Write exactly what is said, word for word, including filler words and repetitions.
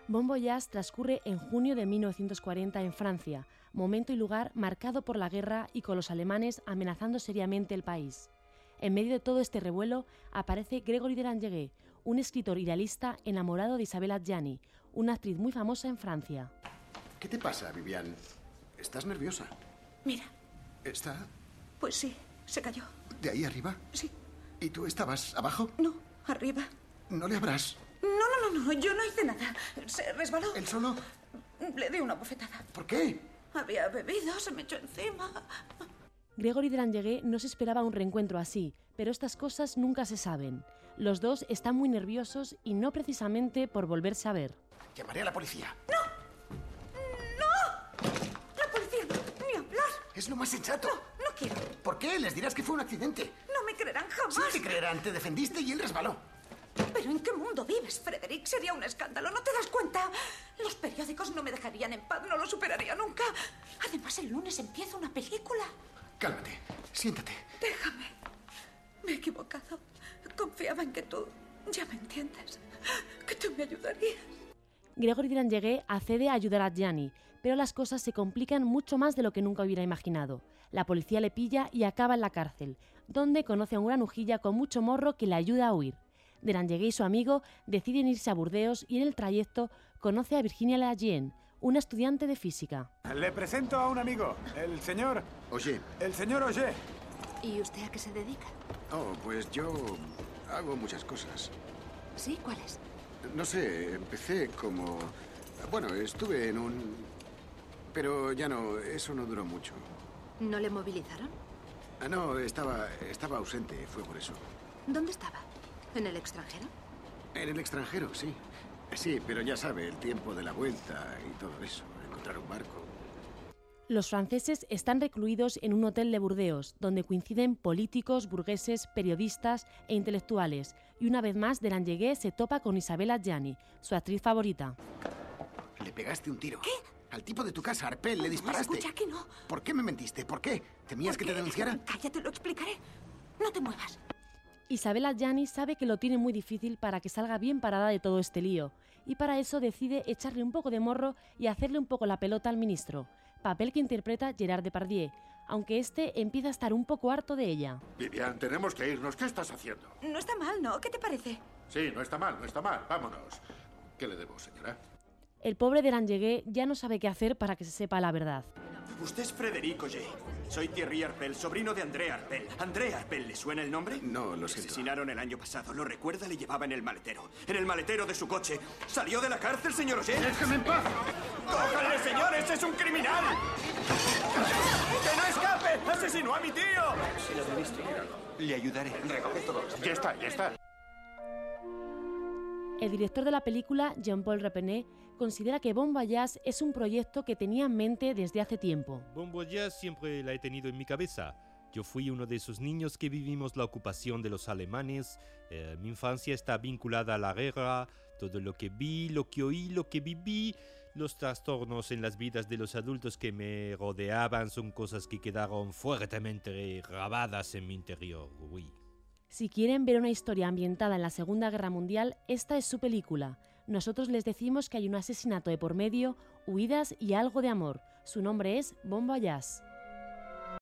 Bon Voyage transcurre en junio de mil novecientos cuarenta en Francia, momento y lugar marcado por la guerra y con los alemanes amenazando seriamente el país. En medio de todo este revuelo aparece Gregory Deranger, un escritor idealista enamorado de Isabelle Adjani, una actriz muy famosa en Francia. ¿Qué te pasa, Vivian? ¿Estás nerviosa? Mira. ¿Está? Pues sí, se cayó. ¿De ahí arriba? Sí. ¿Y tú estabas abajo? No, arriba. ¿No le habrás? No, no, no, no, yo no hice nada. Se resbaló. ¿Él solo? Le di una bofetada. ¿Por qué? Había bebido, se me echó encima. Gregory Deranger no se esperaba un reencuentro así, pero estas cosas nunca se saben. Los dos están muy nerviosos y no precisamente por volverse a ver. Llamaré a la policía. ¡No! ¡No! La policía, ni hablar. Es lo más sensato. No, no quiero. ¿Por qué? Les dirás que fue un accidente. No me creerán jamás. Sí te creerán, te defendiste y él resbaló. ¿Pero en qué mundo vives, Frederick? Sería un escándalo, ¿no te das cuenta? Los periódicos no me dejarían en paz, no lo superaría nunca. Además, el lunes empieza una película. Cálmate, siéntate. Déjame. Me he equivocado. Confiaba en que tú, ya me entiendes, que tú me ayudarías. Gregory Deranger accede a ayudar a Adjani, pero las cosas se complican mucho más de lo que nunca hubiera imaginado. La policía le pilla y acaba en la cárcel, donde conoce a un granujilla con mucho morro que le ayuda a huir. Deranger y su amigo deciden irse a Burdeos y en el trayecto conoce a Virginia Lejeune, una estudiante de física. Le presento a un amigo, el señor... Oye. El señor Oye. ¿Y usted a qué se dedica? Oh, pues yo hago muchas cosas. ¿Sí? ¿Cuáles? No sé, empecé como... Bueno, estuve en un... Pero ya no, eso no duró mucho. ¿No le movilizaron? Ah, no, estaba, estaba ausente, fue por eso. ¿Dónde estaba? ¿En el extranjero? En el extranjero, sí. Sí, pero ya sabe, el tiempo de la vuelta y todo eso, encontrar un barco. Los franceses están recluidos en un hotel de Burdeos, donde coinciden políticos, burgueses, periodistas e intelectuales, y una vez más Deranger se topa con Isabelle Adjani, su actriz favorita. Le pegaste un tiro. ¿Qué? Al tipo de tu casa, Arpel, le disparaste. Escucha que no. ¿Por qué me mentiste? ¿Por qué? ¿Temías que te denunciaran? Cállate, lo explicaré. No te muevas. Isabelle Adjani sabe que lo tiene muy difícil para que salga bien parada de todo este lío, y para eso decide echarle un poco de morro y hacerle un poco la pelota al ministro, papel que interpreta Gerard Depardieu, aunque este empieza a estar un poco harto de ella. Vivian, tenemos que irnos. ¿Qué estás haciendo? No está mal, ¿no? ¿Qué te parece? Sí, no está mal, no está mal. Vámonos. ¿Qué le debo, señora? El pobre Deranger ya no sabe qué hacer para que se sepa la verdad. Usted es Frederico Oye. Soy Thierry Arpel, sobrino de André Arpel. ¿André Arpel le suena el nombre? No, lo Le siento. asesinaron el año pasado. ¿Lo recuerda? Le llevaba en el maletero. En el maletero de su coche. ¿Salió de la cárcel, señor Oye? ¡Déjeme en paz! ¡Cójanle, señores! ¡Es un criminal! ¡Que no escape! ¡Asesinó a mi tío! Si lo debiste. Le ayudaré. Recoge todo. Ya está, ya está. El director de la película, Jean-Paul Repenet, considera que Bon Voyage es un proyecto que tenía en mente desde hace tiempo. Bon Voyage siempre la he tenido en mi cabeza. Yo fui uno de esos niños que vivimos la ocupación de los alemanes. Eh, mi infancia está vinculada a la guerra. Todo lo que vi, lo que oí, lo que viví, los trastornos en las vidas de los adultos que me rodeaban son cosas que quedaron fuertemente grabadas en mi interior. Oui. Si quieren ver una historia ambientada en la Segunda Guerra Mundial, esta es su película. Nosotros les decimos que hay un asesinato de por medio, huidas y algo de amor. Su nombre es Bon Voyage.